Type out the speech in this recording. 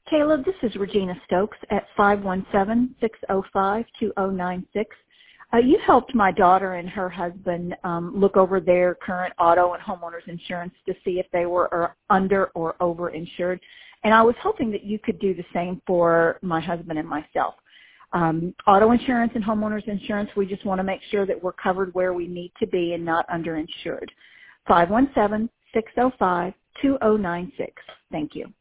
Caleb, this is Regina Stokes at 517-605-2096. You helped my daughter and her husband look over their current auto and homeowners insurance to see if they were under or over insured. And I was hoping that you could do the same for my husband and myself. Auto insurance and homeowners insurance, we just want to make sure that we're covered where we need to be and not underinsured. 517-605-2096. Thank you.